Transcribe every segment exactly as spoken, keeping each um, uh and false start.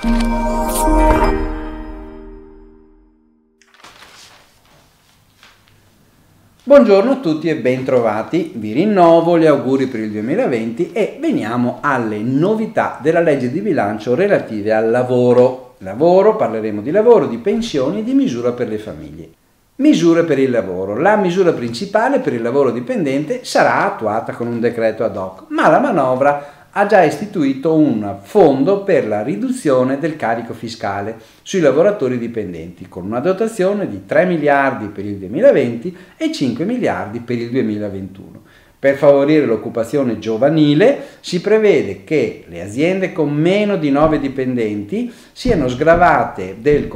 Buongiorno a tutti e bentrovati, vi rinnovo gli auguri per il duemilaventi e veniamo alle novità della legge di bilancio relative al lavoro. Lavoro, parleremo di lavoro, di pensioni e di misura per le famiglie. Misure per il lavoro. La misura principale per il lavoro dipendente sarà attuata con un decreto ad hoc, ma la manovra ha già istituito un fondo per la riduzione del carico fiscale sui lavoratori dipendenti, con una dotazione di tre miliardi per il duemilaventi e cinque miliardi per il duemilaventuno. Per favorire l'occupazione giovanile si prevede che le aziende con meno di nove dipendenti siano sgravate del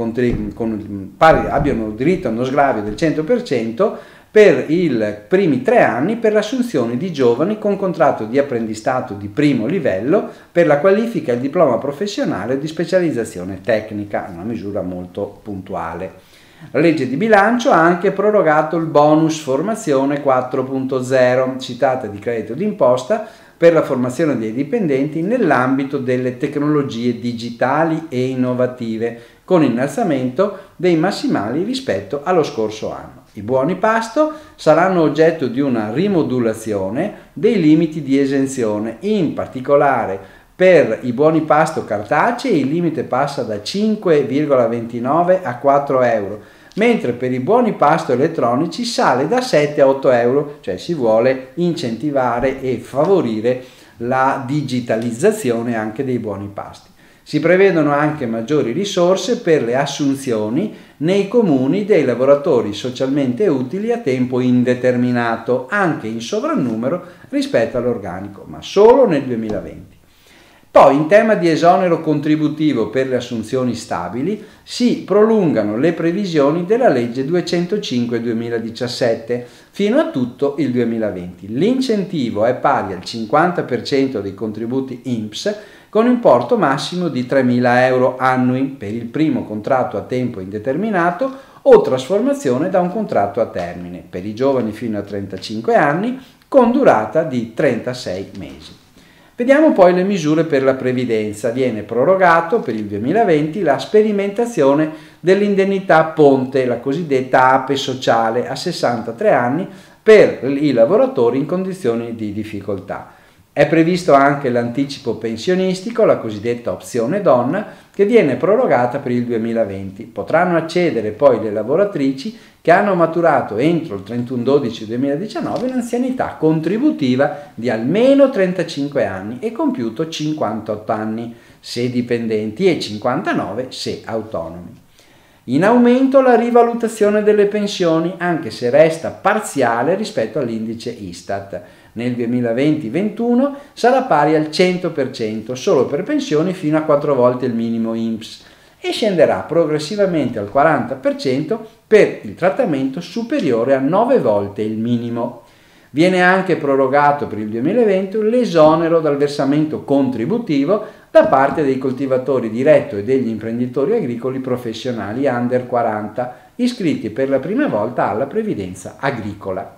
con, pari, abbiano diritto a uno sgravio del cento per cento per i primi tre anni per l'assunzione di giovani con contratto di apprendistato di primo livello per la qualifica e il diploma professionale di specializzazione tecnica, una misura molto puntuale. La legge di bilancio ha anche prorogato il bonus formazione quattro punto zero, citata di credito d'imposta per la formazione dei dipendenti nell'ambito delle tecnologie digitali e innovative, con innalzamento dei massimali rispetto allo scorso anno. I buoni pasto saranno oggetto di una rimodulazione dei limiti di esenzione, in particolare per i buoni pasto cartacei il limite passa da cinque virgola ventinove a quattro euro, mentre per i buoni pasto elettronici sale da sette a otto euro, cioè si vuole incentivare e favorire la digitalizzazione anche dei buoni pasti. Si prevedono anche maggiori risorse per le assunzioni nei comuni dei lavoratori socialmente utili a tempo indeterminato, anche in sovrannumero rispetto all'organico, ma solo nel duemilaventi. Poi, in tema di esonero contributivo per le assunzioni stabili, si prolungano le previsioni della legge duecentocinque duemiladiciassette fino a tutto il duemilaventi. L'incentivo è pari al cinquanta per cento dei contributi I N P S con importo massimo di tremila euro annui per il primo contratto a tempo indeterminato o trasformazione da un contratto a termine per i giovani fino a trentacinque anni con durata di trentasei mesi. Vediamo poi le misure per la previdenza. Viene prorogato per il duemilaventi la sperimentazione dell'indennità ponte, la cosiddetta A P E sociale, a sessantatré anni per i lavoratori in condizioni di difficoltà. È previsto anche l'anticipo pensionistico, la cosiddetta opzione donna, che viene prorogata per il duemilaventi. Potranno accedere poi le lavoratrici che hanno maturato entro il trentuno dicembre duemiladiciannove un'anzianità contributiva di almeno trentacinque anni e compiuto cinquantotto anni se dipendenti e cinquantanove se autonomi. In aumento la rivalutazione delle pensioni, anche se resta parziale rispetto all'indice Istat. Nel duemilaventi ventuno sarà pari al cento per cento solo per pensioni fino a quattro volte il minimo I N P S e scenderà progressivamente al quaranta per cento per il trattamento superiore a nove volte il minimo. Viene anche prorogato per il duemilaventi l'esonero dal versamento contributivo da parte dei coltivatori diretto e degli imprenditori agricoli professionali under quaranta iscritti per la prima volta alla previdenza agricola.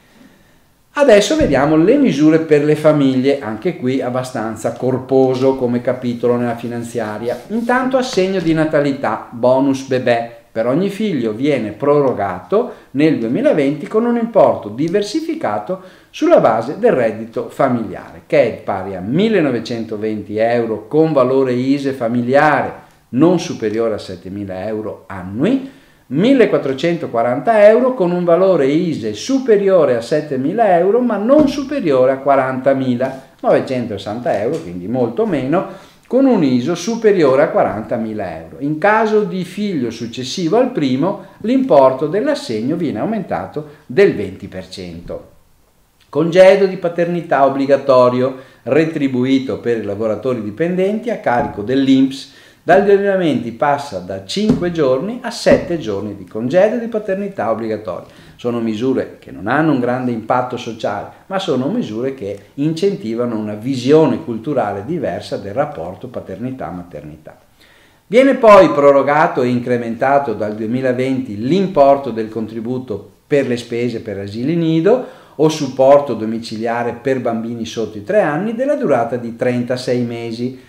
Adesso vediamo le misure per le famiglie, anche qui abbastanza corposo come capitolo nella finanziaria. Intanto assegno di natalità, bonus bebè, per ogni figlio viene prorogato nel duemilaventi con un importo diversificato sulla base del reddito familiare, che è pari a millenovecentoventi euro con valore I S E E familiare non superiore a settemila euro annui, millequattrocentoquaranta euro con un valore I S E E superiore a settemila euro ma non superiore a quarantamilanovecentosessanta euro, quindi molto meno, con un I S O superiore a quarantamila euro. In caso di figlio successivo al primo, l'importo dell'assegno viene aumentato del venti per cento. Congedo di paternità obbligatorio retribuito per i lavoratori dipendenti a carico dell'I N P S. Dal duemilaventi passa da cinque giorni a sette giorni di congedo di paternità obbligatorio. Sono misure che non hanno un grande impatto sociale, ma sono misure che incentivano una visione culturale diversa del rapporto paternità-maternità. Viene poi prorogato e incrementato dal duemilaventi l'importo del contributo per le spese per asili nido o supporto domiciliare per bambini sotto i tre anni della durata di trentasei mesi,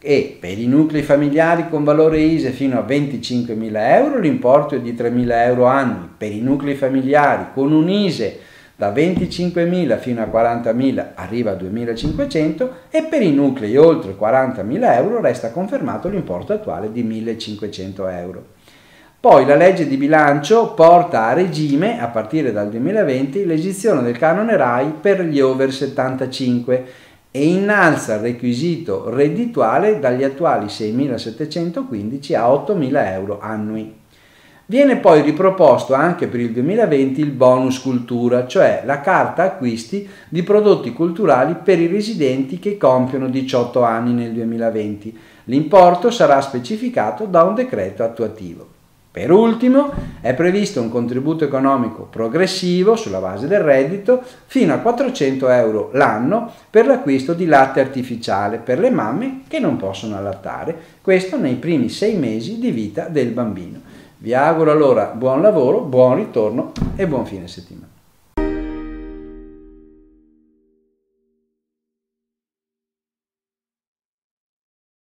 e per i nuclei familiari con valore I S E E fino a venticinquemila euro l'importo è di tremila euro annui, per i nuclei familiari con un I S E E da venticinquemila fino a quarantamila arriva a duemilacinquecento e per i nuclei oltre quarantamila euro resta confermato l'importo attuale di millecinquecento euro. Poi la legge di bilancio porta a regime, a partire dal duemilaventi, l'esenzione del canone RAI per gli over settantacinque e innalza il requisito reddituale dagli attuali seimilasettecentoquindici a ottomila euro annui. Viene poi riproposto anche per il duemilaventi il bonus cultura, cioè la carta acquisti di prodotti culturali per i residenti che compiono diciotto anni nel duemilaventi. L'importo sarà specificato da un decreto attuativo. Per ultimo è previsto un contributo economico progressivo sulla base del reddito fino a quattrocento euro l'anno per l'acquisto di latte artificiale per le mamme che non possono allattare, questo nei primi sei mesi di vita del bambino. Vi auguro allora buon lavoro, buon ritorno e buon fine settimana.